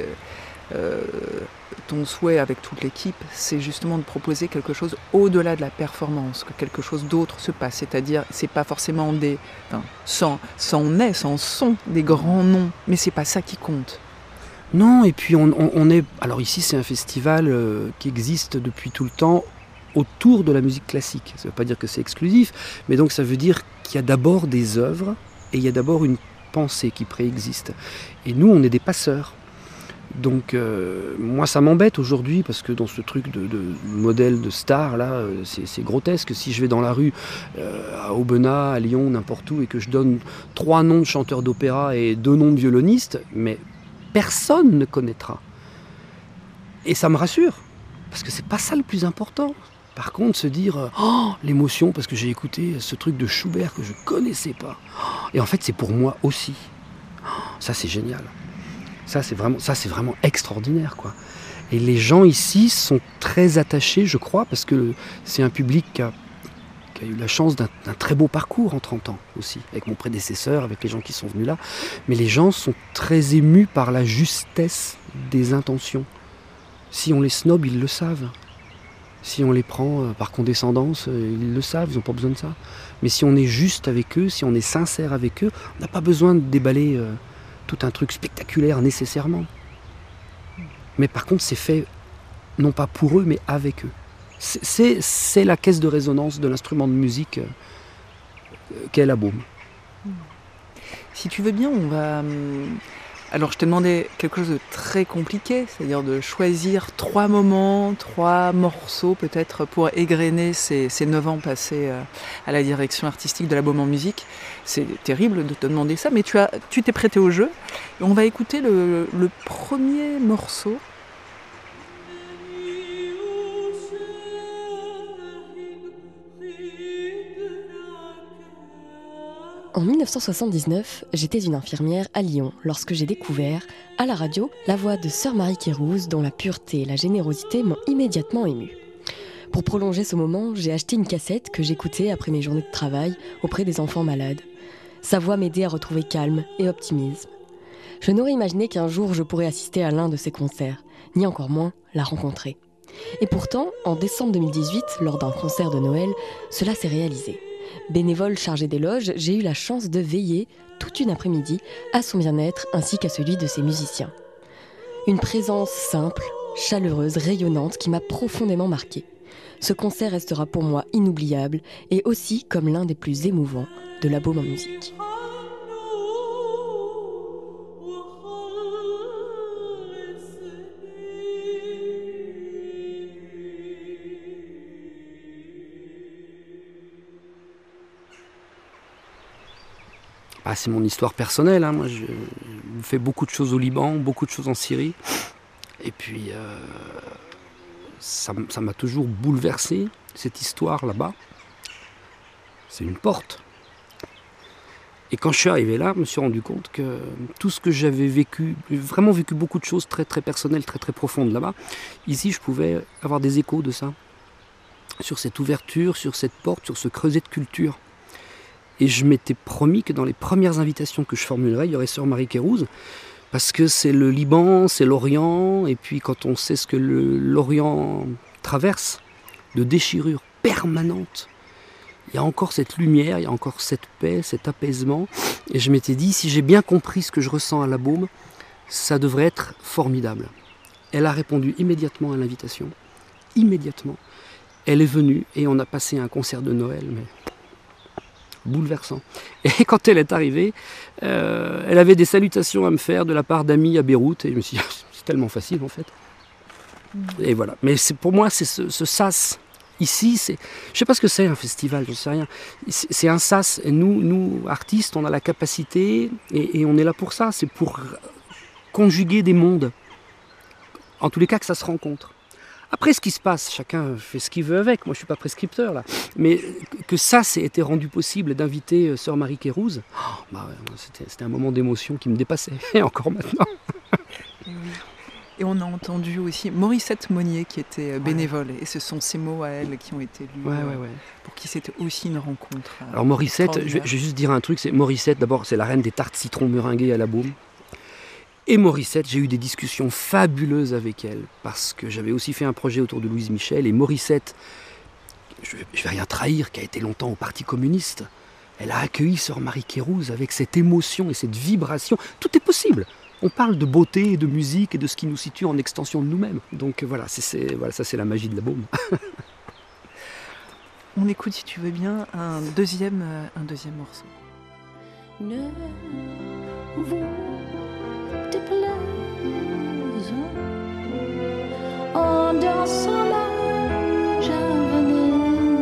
ton souhait avec toute l'équipe, c'est justement de proposer quelque chose au-delà de la performance, que quelque chose d'autre se passe. C'est-à-dire, c'est pas forcément sans son, des grands noms, mais c'est pas ça qui compte. Non, et puis on est... Alors ici, c'est un festival qui existe depuis tout le temps autour de la musique classique. Ça ne veut pas dire que c'est exclusif, mais donc ça veut dire qu'il y a d'abord des œuvres et il y a d'abord une pensée qui préexiste. Et nous, on est des passeurs. Donc moi ça m'embête aujourd'hui parce que dans ce truc de modèle de star là, c'est grotesque. Si je vais dans la rue à Aubenas, à Lyon, n'importe où, et que je donne 3 noms de chanteurs d'opéra et 2 noms de violonistes, mais personne ne connaîtra. Et ça me rassure, parce que c'est pas ça le plus important. Par contre, se dire l'émotion parce que j'ai écouté ce truc de Schubert que je connaissais pas. Et en fait c'est pour moi aussi. Ça c'est génial. Ça c'est vraiment extraordinaire, quoi. Et les gens ici sont très attachés, je crois, parce que c'est un public qui a eu la chance d'un très beau parcours en 30 ans aussi, avec mon prédécesseur, avec les gens qui sont venus là. Mais les gens sont très émus par la justesse des intentions. Si on les snob, ils le savent. Si on les prend par condescendance, ils le savent, ils n'ont pas besoin de ça. Mais si on est juste avec eux, si on est sincère avec eux, on n'a pas besoin de déballer tout un truc spectaculaire nécessairement. Mais par contre, c'est fait non pas pour eux, mais avec eux. C'est la caisse de résonance de l'instrument de musique qu'est la baume. Si tu veux bien, on va... Alors je t'ai demandé quelque chose de très compliqué, c'est-à-dire de choisir 3 moments, 3 morceaux peut-être pour égrener ces 9 ans passés à la direction artistique de la Baume en musique. C'est terrible de te demander ça, mais tu t'es prêté au jeu. Et on va écouter le premier morceau. En 1979, j'étais une infirmière à Lyon lorsque j'ai découvert, à la radio, la voix de sœur Marie Kérouz dont la pureté et la générosité m'ont immédiatement émue. Pour prolonger ce moment, j'ai acheté une cassette que j'écoutais après mes journées de travail auprès des enfants malades. Sa voix m'aidait à retrouver calme et optimisme. Je n'aurais imaginé qu'un jour je pourrais assister à l'un de ses concerts, ni encore moins la rencontrer. Et pourtant, en décembre 2018, lors d'un concert de Noël, cela s'est réalisé. Bénévole chargée des loges, j'ai eu la chance de veiller toute une après-midi à son bien-être ainsi qu'à celui de ses musiciens. Une présence simple, chaleureuse, rayonnante qui m'a profondément marquée. Ce concert restera pour moi inoubliable et aussi comme l'un des plus émouvants de la Baume en musique. Ah, c'est mon histoire personnelle, hein. Moi, je fais beaucoup de choses au Liban, beaucoup de choses en Syrie. Et puis, ça m'a toujours bouleversé, cette histoire là-bas. C'est une porte. Et quand je suis arrivé là, je me suis rendu compte que tout ce que j'avais vécu, vraiment vécu beaucoup de choses très très personnelles, très très profondes là-bas, ici je pouvais avoir des échos de ça. Sur cette ouverture, sur cette porte, sur ce creuset de culture. Et je m'étais promis que dans les premières invitations que je formulerais, il y aurait sœur Marie Kérouz, parce que c'est le Liban, c'est l'Orient, et puis quand on sait ce que l'Orient traverse, de déchirures permanentes, il y a encore cette lumière, il y a encore cette paix, cet apaisement. Et je m'étais dit, si j'ai bien compris ce que je ressens à la Baume, ça devrait être formidable. Elle a répondu immédiatement à l'invitation, immédiatement. Elle est venue et on a passé un concert de Noël, mais bouleversant. Et quand elle est arrivée, elle avait des salutations à me faire de la part d'amis à Beyrouth, et je me suis dit, c'est tellement facile en fait. Et voilà. Mais pour moi, c'est ce sas. Ici, je ne sais pas ce que c'est un festival, je ne sais rien. C'est un sas. Et nous, artistes, on a la capacité, et on est là pour ça. C'est pour conjuguer des mondes. En tous les cas, que ça se rencontre. Après, ce qui se passe, chacun fait ce qu'il veut avec. Moi, je ne suis pas prescripteur, là. Mais que ça s'est été rendu possible d'inviter Sœur Marie Kérouz, c'était un moment d'émotion qui me dépassait, encore maintenant. Et on a entendu aussi Morissette Monnier qui était bénévole. Et ce sont ces mots à elle qui ont été lus. Pour qui c'était aussi une rencontre. Alors Morissette, je vais juste dire un truc. C'est Morissette, d'abord, c'est la reine des tartes citron meringuées à la Baume. Et Morissette, j'ai eu des discussions fabuleuses avec elle. Parce que j'avais aussi fait un projet autour de Louise Michel. Et Morissette, je ne vais rien trahir, qui a été longtemps au Parti communiste. Elle a accueilli Sœur Marie Kérouz avec cette émotion et cette vibration. Tout est possible. On parle de beauté et de musique et de ce qui nous situe en extension de nous-mêmes. Donc voilà, ça c'est la magie de la Baume. On écoute, si tu veux bien, un deuxième morceau. Ne vous déplaise en dansant la javanaise.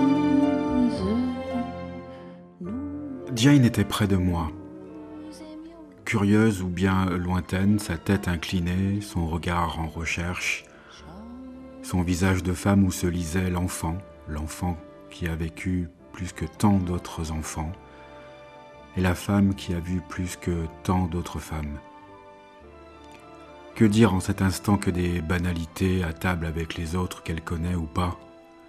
Jane était près de moi. Curieuse ou bien lointaine, sa tête inclinée, son regard en recherche, son visage de femme où se lisait l'enfant qui a vécu plus que tant d'autres enfants, et la femme qui a vu plus que tant d'autres femmes. Que dire en cet instant que des banalités à table avec les autres qu'elle connaît ou pas?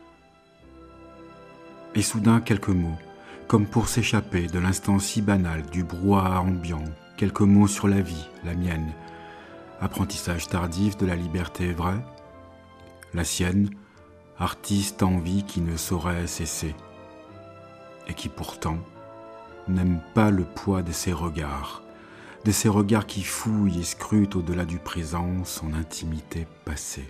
Et soudain quelques mots, comme pour s'échapper de l'instant si banal, du brouhaha ambiant, quelques mots sur la vie, la mienne, apprentissage tardif de la liberté vraie, la sienne, artiste en vie qui ne saurait cesser, et qui pourtant n'aime pas le poids de ses regards qui fouillent et scrutent au-delà du présent son intimité passée.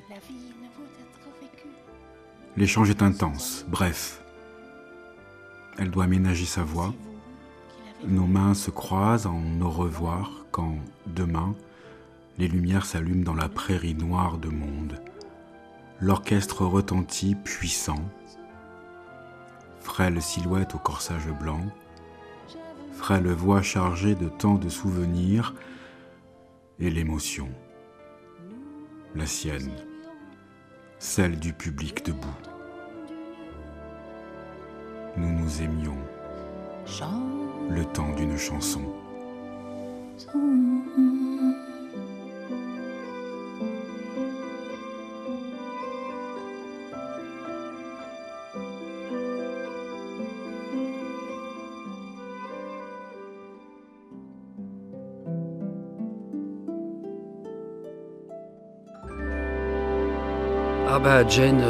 L'échange est intense, bref. Elle doit ménager sa voix. Nos mains se croisent en au revoir quand, demain, les lumières s'allument dans la prairie noire de monde. L'orchestre retentit puissant. Frêle silhouette au corsage blanc. Frêle voix chargée de tant de souvenirs et l'émotion. La sienne, celle du public debout. Nous nous aimions. Le temps d'une chanson. Ah bah Jane,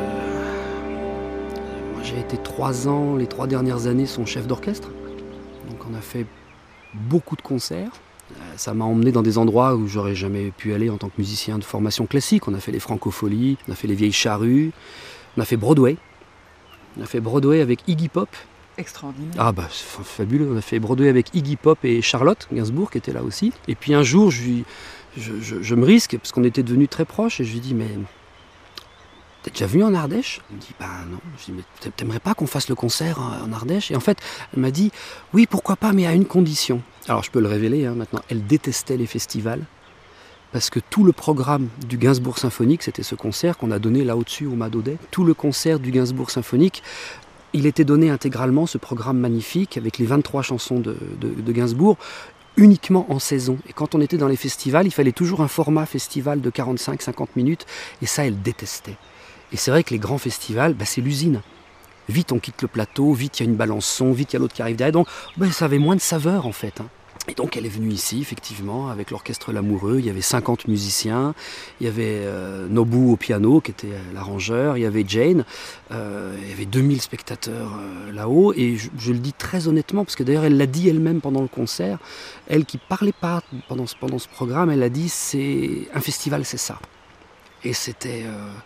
moi j'ai été 3 ans, les 3 dernières années son chef d'orchestre. Donc on a fait beaucoup de concerts. Ça m'a emmené dans des endroits où j'aurais jamais pu aller en tant que musicien de formation classique. On a fait les Francopholies, on a fait les Vieilles Charrues, on a fait Broadway. On a fait Broadway avec Iggy Pop. Extraordinaire. Ah bah c'est fabuleux. On a fait Broadway avec Iggy Pop et Charlotte Gainsbourg qui était là aussi. Et puis un jour, je me risque parce qu'on était devenus très proches et je lui dis mais t'es déjà venu en Ardèche? Elle me dit bah non. Je dis mais t'aimerais pas qu'on fasse le concert en Ardèche? Et en fait, elle m'a dit oui pourquoi pas mais à une condition. Alors je peux le révéler maintenant. Elle détestait les festivals parce que tout le programme du Gainsbourg symphonique, c'était ce concert qu'on a donné là au-dessus au Madaudet. Tout le concert du Gainsbourg symphonique, il était donné intégralement, ce programme magnifique avec les 23 chansons de Gainsbourg, uniquement en saison. Et quand on était dans les festivals, il fallait toujours un format festival de 45-50 minutes. Et ça, elle détestait. Et c'est vrai que les grands festivals, bah, c'est l'usine. Vite, on quitte le plateau, vite, il y a une balance son, vite, il y a l'autre qui arrive derrière. Donc, bah, ça avait moins de saveur, en fait. Et donc, elle est venue ici, effectivement, avec l'orchestre Lamoureux. Il y avait 50 musiciens. Il y avait Nobu au piano, qui était l'arrangeur. Il y avait Jane. Il y avait 2000 spectateurs là-haut. Et je le dis très honnêtement, parce que d'ailleurs, elle l'a dit elle-même pendant le concert. Elle qui ne parlait pas pendant ce programme, elle a dit, c'est un festival, c'est ça. Et c'était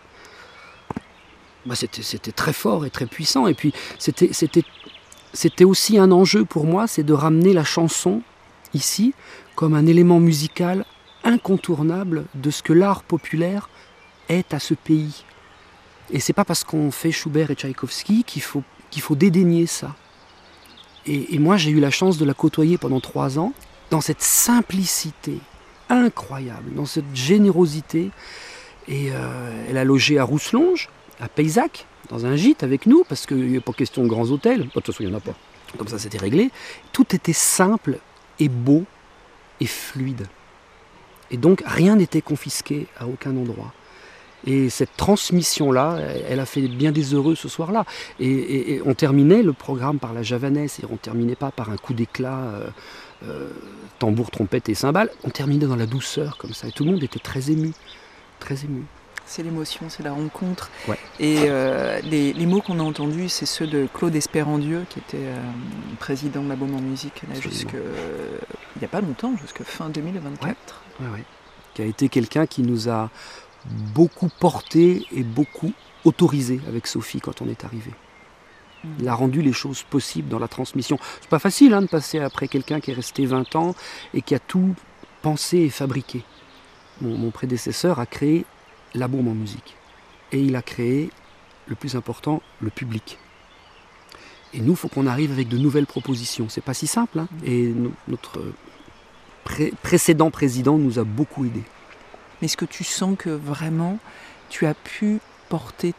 très fort et très puissant. Et puis, c'était aussi un enjeu pour moi, c'est de ramener la chanson ici comme un élément musical incontournable de ce que l'art populaire est à ce pays. Et c'est pas parce qu'on fait Schubert et Tchaïkovski qu'il faut dédaigner ça. Et moi j'ai eu la chance de la côtoyer pendant 3 ans dans cette simplicité incroyable, dans cette générosité Et elle a logé à Rousselonge, à Paysac, dans un gîte avec nous, parce qu'il n'y a pas question de grands hôtels. De toute façon, il n'y en a pas. Comme ça, c'était réglé. Tout était simple et beau et fluide. Et donc, rien n'était confisqué à aucun endroit. Et cette transmission-là, elle a fait bien des heureux ce soir-là. Et on terminait le programme par la javanesse, et on ne terminait pas par un coup d'éclat, tambour, trompette et cymbales. On terminait dans la douceur, comme ça. Et tout le monde était très ému. Très ému. C'est l'émotion, c'est la rencontre. Ouais. Et les mots qu'on a entendus, c'est ceux de Claude Espérandieu, qui était président de la Baume en musique là, il n'y a pas longtemps, jusqu'à fin 2024. Ouais. Qui a été quelqu'un qui nous a beaucoup porté et beaucoup autorisé avec Sophie quand on est arrivé. Il a rendu les choses possibles dans la transmission. C'est pas facile de passer après quelqu'un qui est resté 20 ans et qui a tout pensé et fabriqué. Mon prédécesseur a créé la Baume en musique. Et il a créé, le plus important, le public. Et nous, il faut qu'on arrive avec de nouvelles propositions. C'est pas si simple. Et notre précédent président nous a beaucoup aidés. Mais est-ce que tu sens que vraiment, tu as pu porter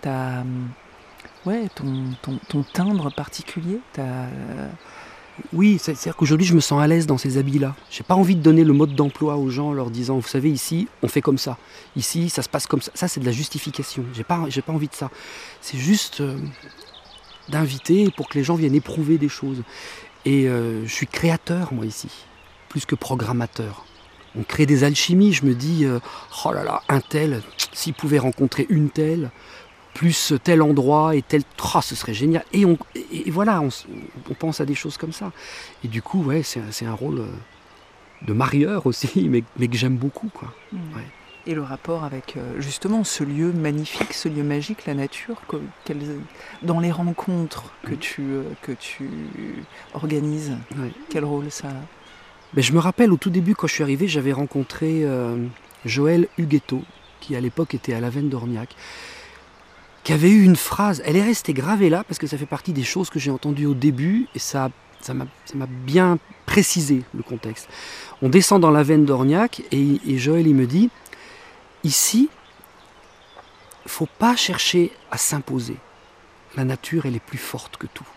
ton timbre particulier Oui, c'est-à-dire qu'aujourd'hui, je me sens à l'aise dans ces habits-là. Je n'ai pas envie de donner le mode d'emploi aux gens en leur disant, vous savez, ici, on fait comme ça. Ici, ça se passe comme ça. Ça, c'est de la justification. J'ai pas envie de ça. C'est juste d'inviter pour que les gens viennent éprouver des choses. Et je suis créateur, moi, ici, plus que programmateur. On crée des alchimies. Je me dis, oh là là, un tel, s'il pouvait rencontrer une telle, plus tel endroit et tel... Oh, ce serait génial. Et voilà, on pense à des choses comme ça. Et du coup, ouais, c'est un rôle de marieur aussi, mais que j'aime beaucoup, quoi. Ouais. Et le rapport avec, justement, ce lieu magnifique, ce lieu magique, la nature, dans les rencontres que tu organises, quel rôle ça a? Je me rappelle, au tout début, quand je suis arrivé, j'avais rencontré Joël Huguetto, qui à l'époque était à la Veine d'Orniac, qui avait eu une phrase, elle est restée gravée là, parce que ça fait partie des choses que j'ai entendues au début, et ça m'a bien précisé le contexte. On descend dans la Veine d'Orniac, et Joël, il me dit, ici, il ne faut pas chercher à s'imposer. La nature, elle est plus forte que tout.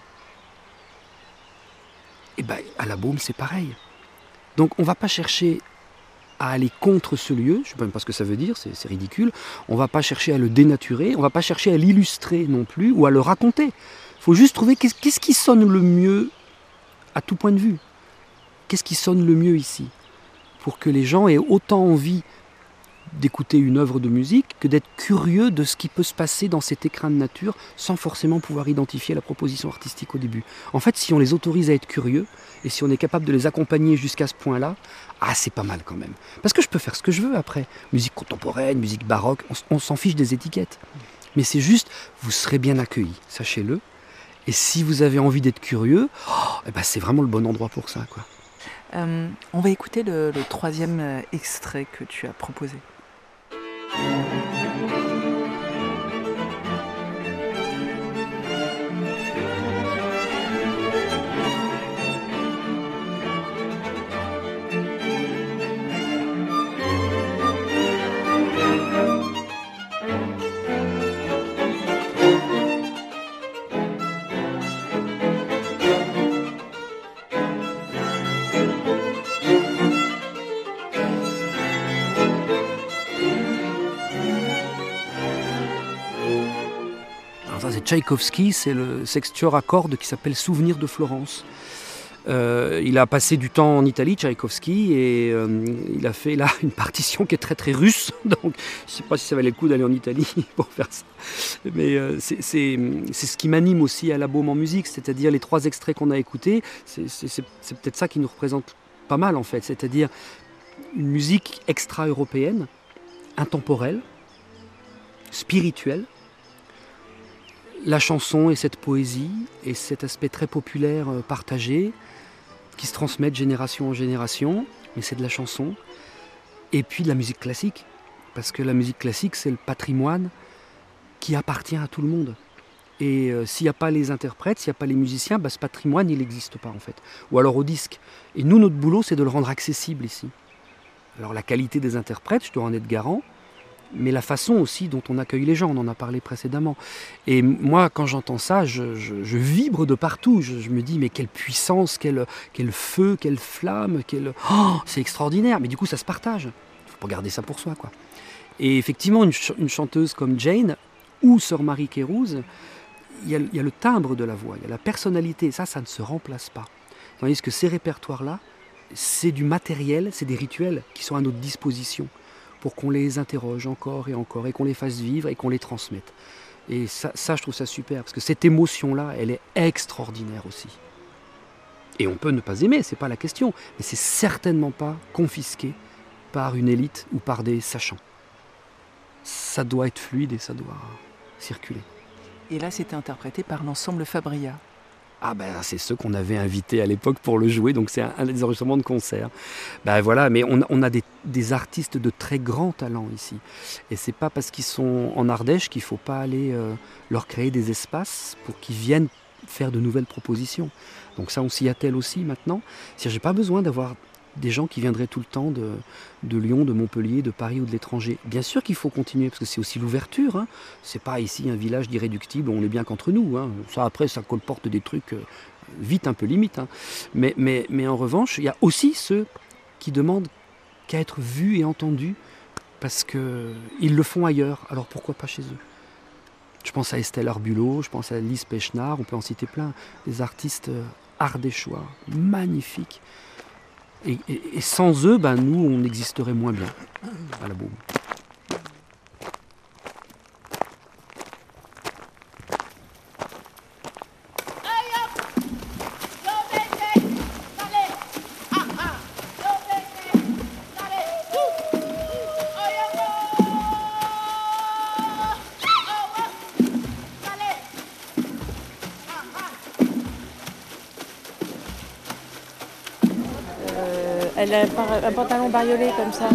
Et à la Baume, c'est pareil. Donc on ne va pas chercher à aller contre ce lieu, je ne sais même pas ce que ça veut dire, c'est ridicule. On ne va pas chercher à le dénaturer, on ne va pas chercher à l'illustrer non plus, ou à le raconter. Il faut juste trouver qu'est-ce qui sonne le mieux à tout point de vue. Qu'est-ce qui sonne le mieux ici, pour que les gens aient autant envie d'écouter une œuvre de musique que d'être curieux de ce qui peut se passer dans cet écrin de nature sans forcément pouvoir identifier la proposition artistique au début. En fait, si on les autorise à être curieux et si on est capable de les accompagner jusqu'à ce point-là, c'est pas mal quand même. Parce que je peux faire ce que je veux après. Musique contemporaine, musique baroque, on s'en fiche des étiquettes. Mais c'est juste, vous serez bien accueillis, sachez-le. Et si vous avez envie d'être curieux, c'est vraiment le bon endroit pour ça, quoi. On va écouter le troisième extrait que tu as proposé. Tchaïkovski, c'est le sextuor à cordes qui s'appelle Souvenir de Florence. Il a passé du temps en Italie, Tchaïkovski, et il a fait là une partition qui est très très russe, donc je ne sais pas si ça valait le coup d'aller en Italie pour faire ça. Mais c'est ce qui m'anime aussi à la Baume en musique, c'est-à-dire les 3 extraits qu'on a écoutés, c'est peut-être ça qui nous représente pas mal en fait, c'est-à-dire une musique extra-européenne, intemporelle, spirituelle. La chanson et cette poésie et cet aspect très populaire partagé qui se transmet de génération en génération, mais c'est de la chanson. Et puis de la musique classique, parce que la musique classique c'est le patrimoine qui appartient à tout le monde. Et s'il n'y a pas les interprètes, s'il n'y a pas les musiciens, ce patrimoine il n'existe pas en fait. Ou alors au disque. Et nous notre boulot c'est de le rendre accessible ici. Alors la qualité des interprètes, je dois en être garant, mais la façon aussi dont on accueille les gens, on en a parlé précédemment. Et moi, quand j'entends ça, je vibre de partout. Je me dis, mais quelle puissance, quel feu, quelle flamme, c'est extraordinaire. Mais du coup, ça se partage. Il ne faut pas garder ça pour soi, quoi. Et effectivement, une chanteuse comme Jane ou Sœur Marie Kérouz, il y a le timbre de la voix, il y a la personnalité. Ça ne se remplace pas. Tandis que ces répertoires-là, c'est du matériel, c'est des rituels qui sont à notre disposition pour qu'on les interroge encore et qu'on les fasse vivre et qu'on les transmette. Et ça, je trouve ça super, parce que cette émotion-là, elle est extraordinaire aussi. Et on peut ne pas aimer, c'est pas la question, mais c'est certainement pas confisqué par une élite ou par des sachants. Ça doit être fluide et ça doit circuler. Et là, c'était interprété par l'ensemble Fabria. Ah ben c'est ceux qu'on avait invités à l'époque pour le jouer, donc c'est un des enregistrements de concert. Ben voilà, mais on a des artistes de très grand talent ici. Et c'est pas parce qu'ils sont en Ardèche qu'il faut pas aller leur créer des espaces pour qu'ils viennent faire de nouvelles propositions. Donc ça, on s'y attelle aussi maintenant. C'est-à-dire, j'ai pas besoin d'avoir des gens qui viendraient tout le temps de Lyon, de Montpellier, de Paris ou de l'étranger. Bien sûr qu'il faut continuer, parce que c'est aussi l'ouverture. Hein. C'est pas ici un village d'irréductibles, on est bien qu'entre nous. Hein. Ça, après, ça colporte des trucs vite un peu limites. Hein. Mais en revanche, il y a aussi ceux qui demandent qu'à être vus et entendus, parce qu'ils le font ailleurs. Alors pourquoi pas chez eux? Je pense à Estelle Arbulot, je pense à Lise Pechnard, on peut en citer plein. Des artistes ardéchois, magnifiques. Et sans eux, nous, on existerait moins bien à la Beaume. Elle a un pantalon bariolé comme ça.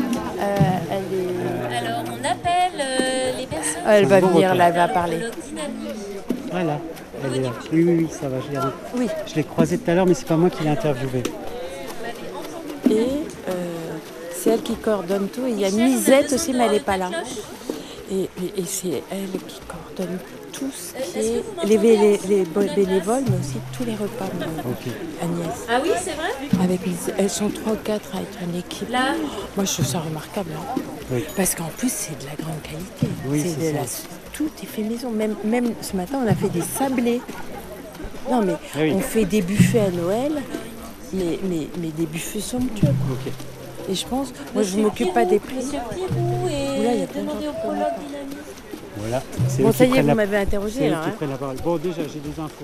Alors on appelle les personnes. Elle va venir, là, elle va parler. Voilà, elle est là. Oui, ça va, je l'ai oui. Je l'ai croisée tout à l'heure, mais c'est pas moi qui l'ai interviewée. Et c'est elle qui coordonne tout. Et il y a Misette aussi, mais elle n'est pas là. Et c'est elle qui coordonne tout ce qui est les bénévoles, mais aussi tous les repas de Agnès. Ah oui, c'est vrai. Elles sont 3 ou 4 à être une équipe. Là. Moi, je trouve ça remarquable. Hein. Oui. Parce qu'en plus, c'est de la grande qualité. Oui, tout est fait maison. Même ce matin, on a fait des sablés. Non, mais on fait des buffets à Noël, mais des buffets somptueux. Okay. Et je pense, moi je ne m'occupe pas des prix. Monsieur Pirou et là, il y a demandé au prologue dynamique. Voilà. Bon, ça y est, vous m'avez interrogé là. Hein. Bon, déjà, j'ai des infos.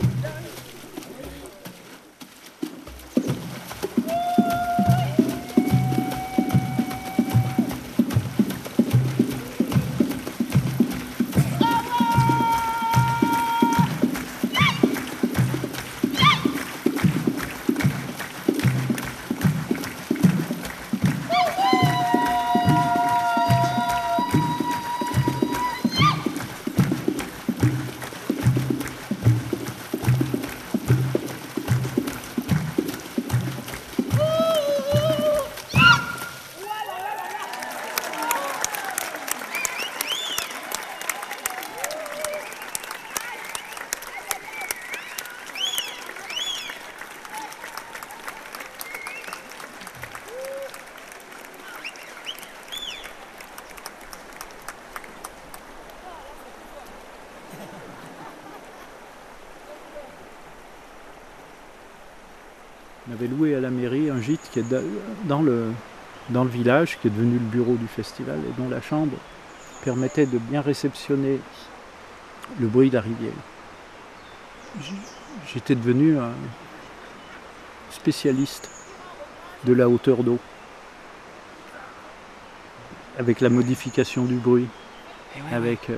On avait loué à la mairie un gîte qui est dans le village, qui est devenu le bureau du festival, et dont la chambre permettait de bien réceptionner le bruit de la rivière. J'étais devenu un spécialiste de la hauteur d'eau, avec la modification du bruit, avec...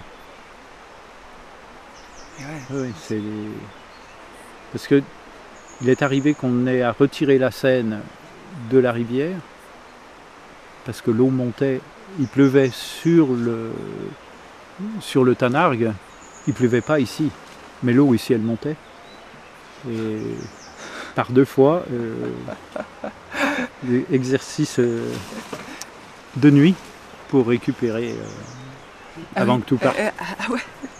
Oui, c'est... Parce que il est arrivé qu'on ait à retirer la Seine de la rivière parce que l'eau montait, il pleuvait sur le Tanargue, il pleuvait pas ici, mais l'eau ici elle montait. Et par 2 fois, exercice de nuit pour récupérer avant que tout parte. Ouais.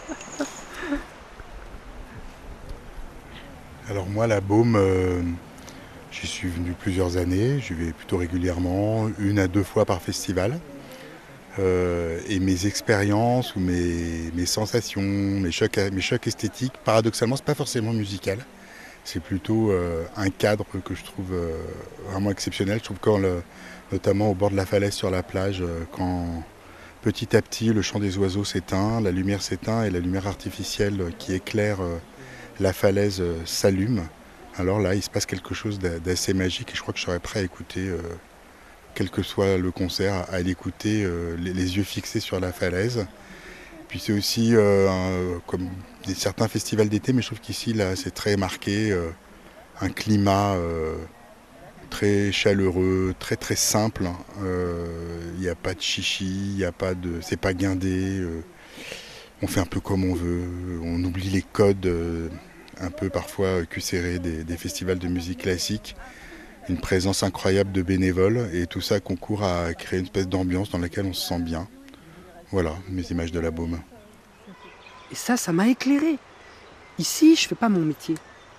Alors moi, la Baume, j'y suis venu plusieurs années, j'y vais plutôt régulièrement, 1 à 2 fois par festival. Et mes expériences ou mes sensations, mes chocs esthétiques, paradoxalement, c'est pas forcément musical. C'est plutôt un cadre que je trouve vraiment exceptionnel. Je trouve quand notamment au bord de la falaise sur la plage, quand petit à petit le chant des oiseaux s'éteint, la lumière s'éteint et la lumière artificielle qui éclaire la falaise s'allume. Alors là, il se passe quelque chose d'assez magique et je crois que je serais prêt à écouter, quel que soit le concert, à l'écouter les yeux fixés sur la falaise. Puis c'est aussi comme certains festivals d'été, mais je trouve qu'ici, là, c'est très marqué, un climat très chaleureux, très très simple. Il n'y a pas de chichi, c'est pas guindé. On fait un peu comme on veut, on oublie les codes un peu parfois cuissérés des festivals de musique classique. Une présence incroyable de bénévoles et tout ça concourt à créer une espèce d'ambiance dans laquelle on se sent bien. Voilà, mes images de la Baume. Et ça m'a éclairé. Ici, je fais pas mon métier.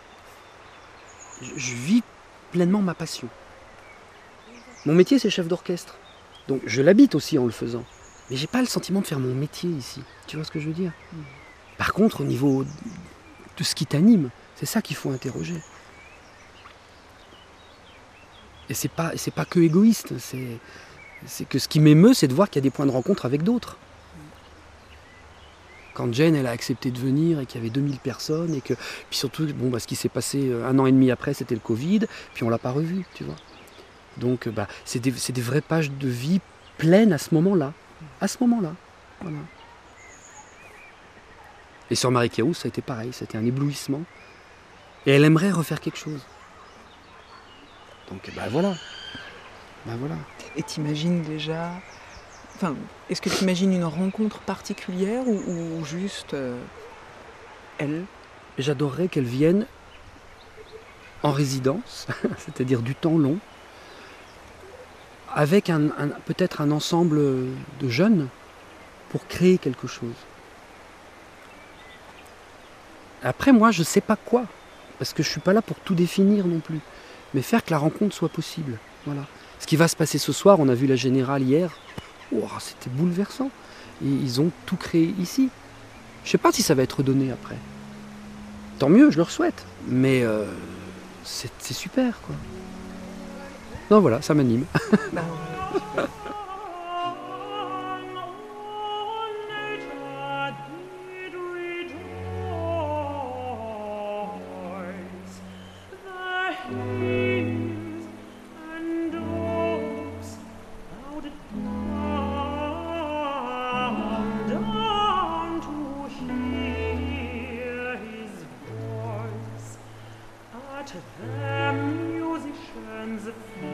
Je vis pleinement ma passion. Mon métier, c'est chef d'orchestre. Donc je l'habite aussi en le faisant. Mais j'ai pas le sentiment de faire mon métier ici. Tu vois ce que je veux dire? Par contre, au niveau de ce qui t'anime, c'est ça qu'il faut interroger. Et c'est pas que égoïste. C'est que ce qui m'émeut, c'est de voir qu'il y a des points de rencontre avec d'autres. Quand Jane, elle a accepté de venir et qu'il y avait 2000 personnes et que, puis surtout, ce qui s'est passé 1 an et demi après, c'était le Covid, puis on l'a pas revu, tu vois. Donc, c'est des vraies pages de vie pleines à ce moment-là. À ce moment-là. Voilà. Et Sœur Marie Kérouze, ça a été pareil, c'était un éblouissement. Et elle aimerait refaire quelque chose. Donc, voilà. Voilà. Et t'imagines déjà... Enfin, est-ce que tu imagines une rencontre particulière ou juste elle? J'adorerais qu'elle vienne en résidence, c'est-à-dire du temps long, avec peut-être un ensemble de jeunes pour créer quelque chose. Après, moi, je ne sais pas quoi, parce que je ne suis pas là pour tout définir non plus, mais faire que la rencontre soit possible. Voilà. Ce qui va se passer ce soir, on a vu la Générale hier, c'était bouleversant. Et ils ont tout créé ici. Je ne sais pas si ça va être donné après. Tant mieux, je leur souhaite. Mais c'est super, quoi. Non, voilà, ça m'anime. The musicians